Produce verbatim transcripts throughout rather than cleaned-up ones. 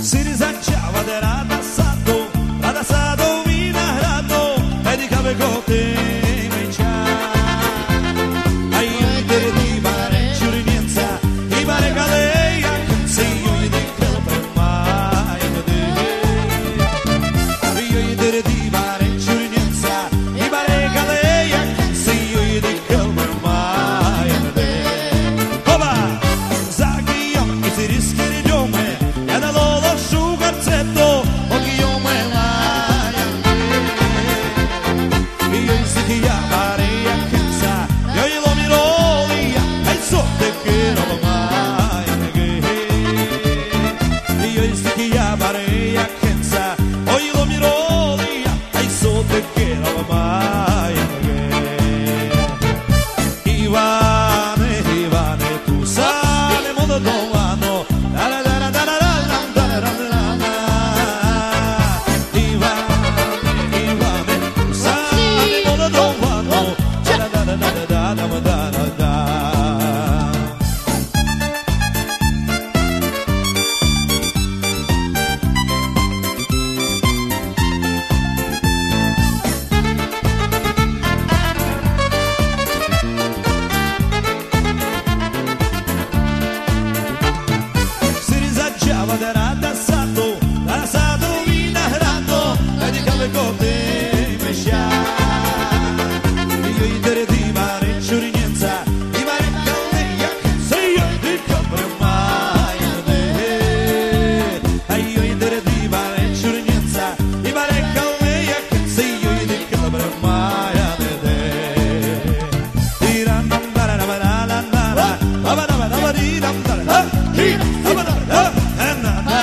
Si risacciava era tassato, ha tassato vinagrato e di cavecote mencia. Ai idee di mare giurienza, i mare caleia, se io gli dico per mai vedere. Io idee di mare giurienza, i mare caleia, se io gli dico per mai vedere. Oba, sa che io mi si rischia di giome, e da loro asciugarzetto, o che io me mai anche. Io si chiamare a Kenza, io glielo miro via, e so che non lo mai anche. Io si chiamare a Kenza, o glielo miro via, e so che non lo mai anche. Ivane, Ivane, tu sai il mondo domano, la la la la la la la la la la la. Ivane, Ivane, tu sai il mondo domano, la la la la la la la la la la. Si risaggiava ed era tassato, tassato vinagrato e di cavecote mescia. Io idere di mare giurienza, i mare caldeia, se io dico per mai vedere. Io idere di mare giurienza, i mare caldeia, se io dico per mai vedere. Tiram dam dara dara dara dara, dara dara dara diram dara dara, diram dara dara dara, na na.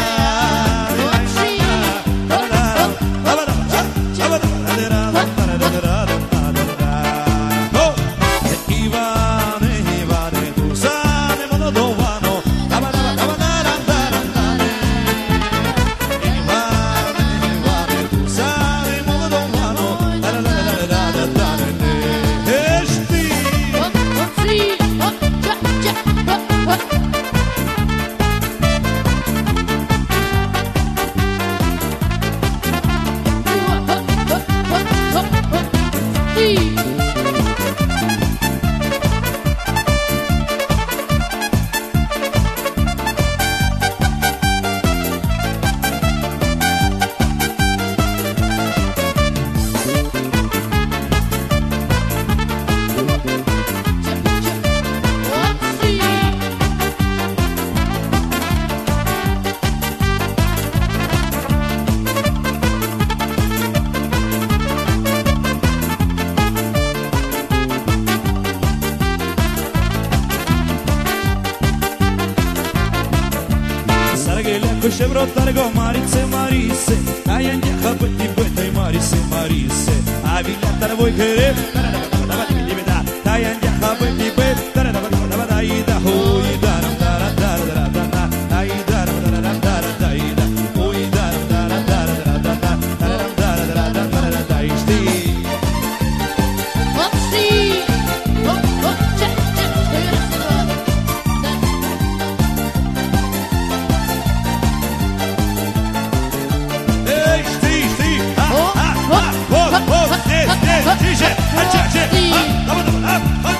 Oh, Ivane, Ivane, tu sai il mondo domano, Ivane, Ivane, tu sai il mondo domano, e sti. Coșe brotare go marise, marise, ai andiaca păti pătai marise, marise. Ai vigliata voi querer, ai andiaca păti pătai, dai da hoi da da da da da da da, ai da da da da da da da, hoi da da da da da da da, da da da da da da da, sti. Opsi, op op check check. Ei, sti, sti, ha ha ha, ho ho, ne ne, dice, accia accia, ha, ha ha ha.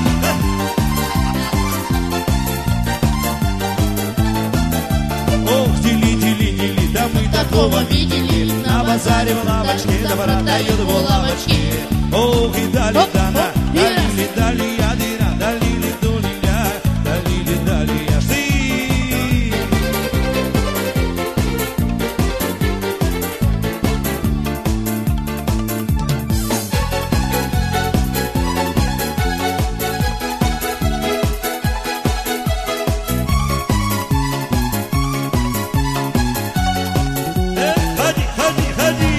Ох, дили, дили, дили, да мы такого видели на базаре в лавочке, да продают в лавочке. Ох, и дали, дана, дали, дали, я дира, дали, дули, я, дали, дали, я, ты. Ходи, ходи, ходи.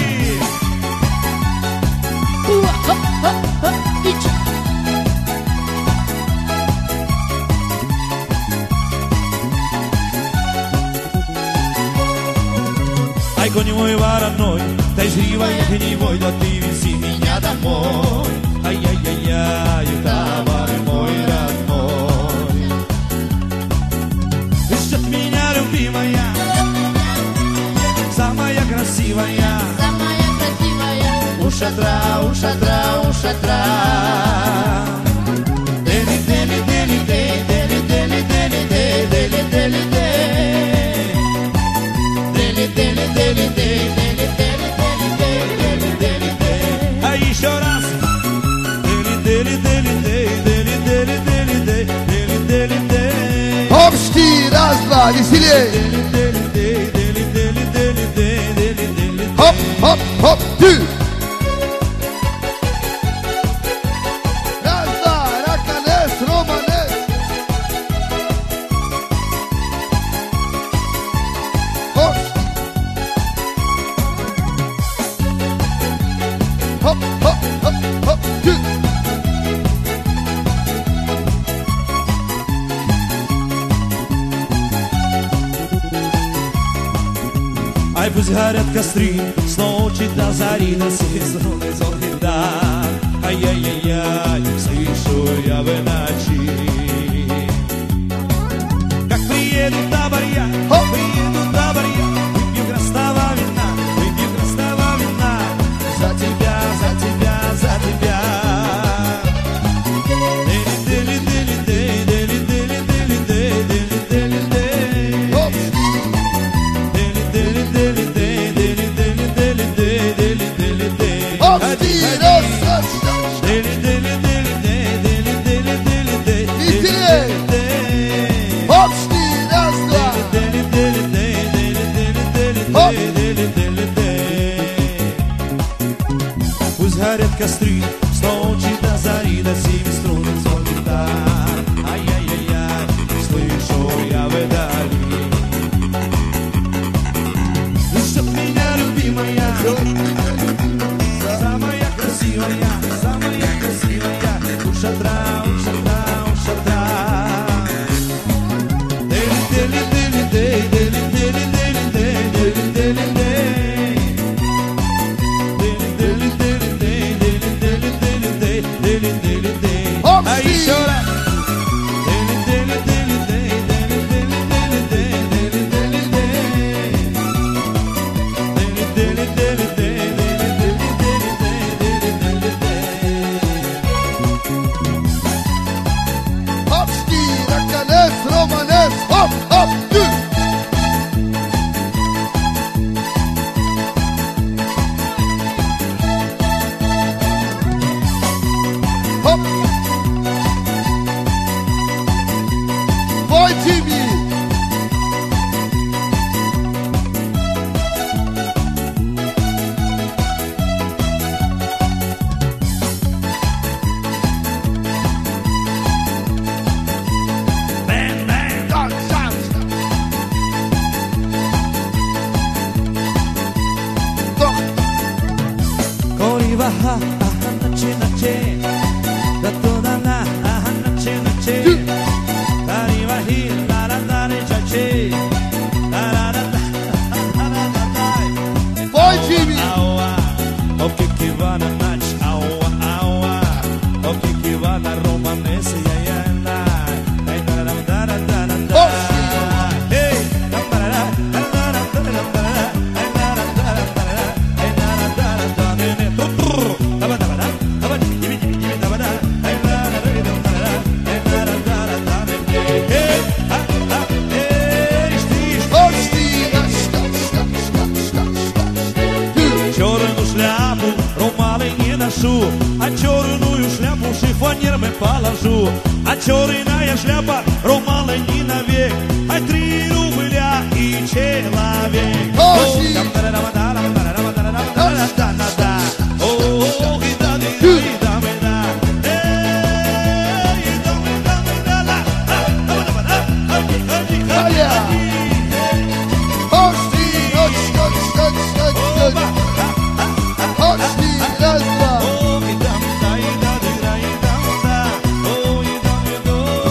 Ai con mой вороной, дай живой огневой, да ты вези меня домой. Ай-яй-яй-яй, товар мой родной. Ждет меня любимая, красивая, самая красивая. у шатра, у шатра, у шатра. Дели, дели, дели, дели, дели, дели, дели, дели, дели, дели, дели, дели, дели, дели, дели, дели, дели, дели. А еще раз. Дели, дели, дели, дели, дели, дели, дели, дели, дели, дели. Hopşti, раз, два, веселей. Дели, дели, дели, дели, дели, дели, дели. Хоп, хоп, хоп, ты. Раз, два, раканес, романес. Hopşti. Hop, hop, hop, hop, ты. Ай, пусть горят костры с ночи до зари, до сезона зоркий дар. Ай-яй-яй-яй, слышу я в ночи. Как приедут до барья, приедут до барья, выпью красного вина, выпью красного вина. За тебя, за тебя, за тебя. Пусть горят костры с ночи до зари, до семи струн звон гитар. Ай-яй-яй-яй, слышу я вдали. Ждет меня любимая, самая красивая, самая красивая. У шатра, у шатра, у шатра. Hop, hop, ты. Хоп. Твой ТВ. Corriva, nace, nace, da toda la, nace, nace. Arriva here, la la la la, chache, la la la la, la la la la. Твой ТВ. Aua, o que que va na nac, aua, aua, o que que va na romanese, ya ya la, ay da da da da da da da. Hey, da da da da da da da da da. А черную шляпу шифонером положу, а черная шляпа румалы не навек, а три рубля и человек. Раз, два.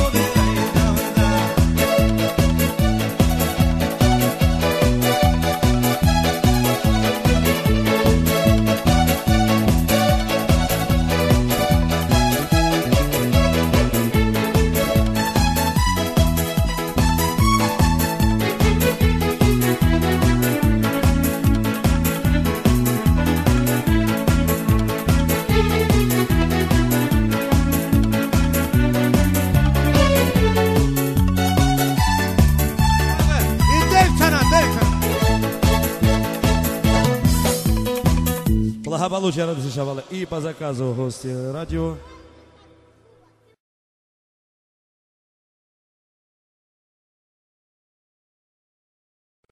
Благополучия, радости, шавалы. И по заказу гости радио